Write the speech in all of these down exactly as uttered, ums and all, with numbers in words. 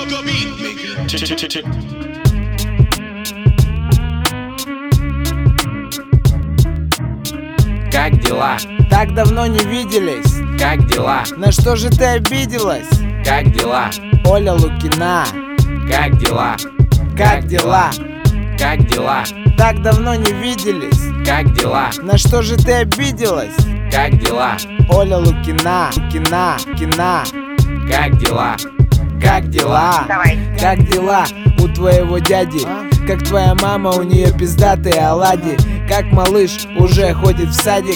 Как дела? Так давно не виделись. Как дела? На что же ты обиделась? Как дела? Оля Лукина. Как дела? Как дела? Как дела? Так давно не виделись. Как дела? На что же ты обиделась? Как дела? Оля Лукина. Лукина. Кина. Как дела? Как дела? Давай. Как дела у твоего дяди? Как твоя мама, у нее пиздатые оладьи. Как малыш уже ходит в садик.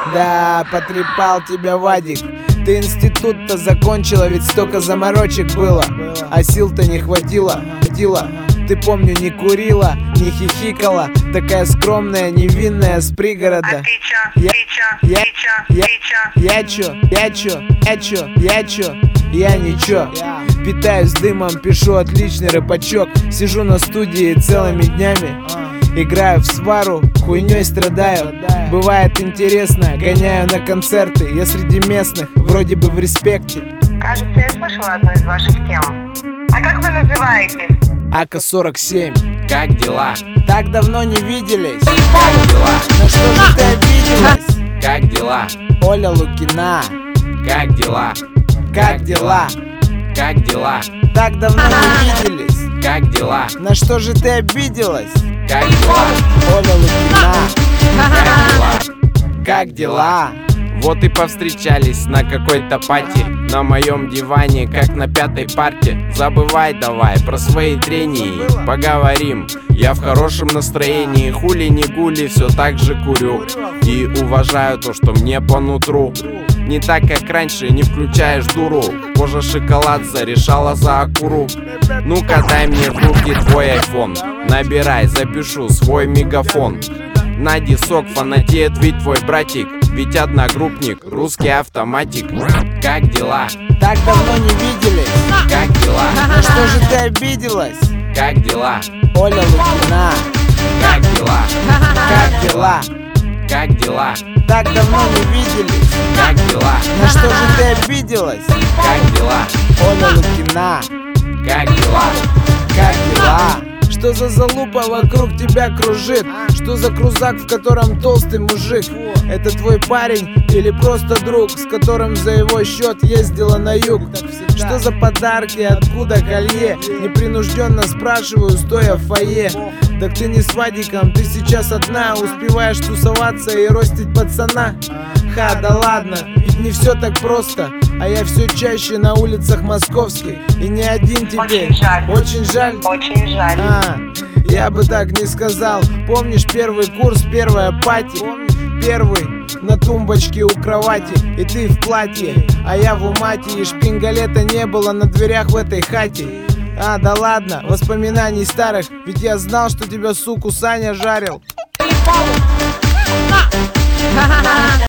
Да, потрепал тебя Вадик. Ты институт-то закончила, ведь столько заморочек было, а сил-то не хватило. Хватило. Ты, помню, не курила, не хихикала. Такая скромная, невинная, с пригорода. А ты чё? Я, Ты чё? я, Ты чё? я, Ты чё? я чё? Я чё? Я чё? Я чё? Я ничего. Питаюсь дымом, пишу отличный рэпачок. Сижу на студии целыми днями, играю в свару, хуйней страдаю. Бывает интересно, гоняю на концерты. Я среди местных, вроде бы в респекте. Кажется, я слышала одну из ваших тем. А как вы называетесь? АК сорок семь. Как дела? Так давно не виделись. Как дела? На что же ты обиделась? Как дела? Оля Лукина. Как дела? Как дела? Как дела? Так давно не виделись. Как дела? На что же ты обиделась? Как дела? Оля Лукина. Как дела? Как дела? Вот и повстречались на какой-то пати, на моем диване, как на пятой парте. Забывай давай про свои трения, поговорим. Я в хорошем настроении, хули не гули, все так же курю. И уважаю то, что мне по нутру. Не так, как раньше, не включаешь дуру. Кожа шоколад зарешала за акуру. Ну-ка дай мне в руки твой айфон. Набирай, запишу свой мегафон. На дисок фанатеет ведь твой братик, ведь одногруппник, русский автоматик. Как дела? Так давно не виделись. Как дела? На что же ты обиделась? Как дела? Оля Лукина. Как дела? Как дела? Как дела? Так давно не виделись. Как дела? На что же ты обиделась? Как дела? Оля Лукина. Как дела? Как дела? Что за залупа вокруг тебя кружит? Что за крузак, в котором толстый мужик? Это твой парень или просто друг, с которым за его счет ездила на юг? Что за подарки, откуда колье? Непринужденно спрашиваю, стоя в фойе. Так ты не с Вадиком, ты сейчас одна. Успеваешь тусоваться и ростить пацана? Ха, да ладно, ведь не все так просто. А я все чаще на улицах московских. И не один теперь. Очень жаль. Очень жаль. Очень жаль. А, я бы так не сказал. Помнишь первый курс, первая пати? Первый на тумбочке у кровати. И ты в платье, а я в умате. И шпингалета не было на дверях в этой хате. А, да ладно, воспоминаний старых. Ведь я знал, что тебя, суку, Саня жарил.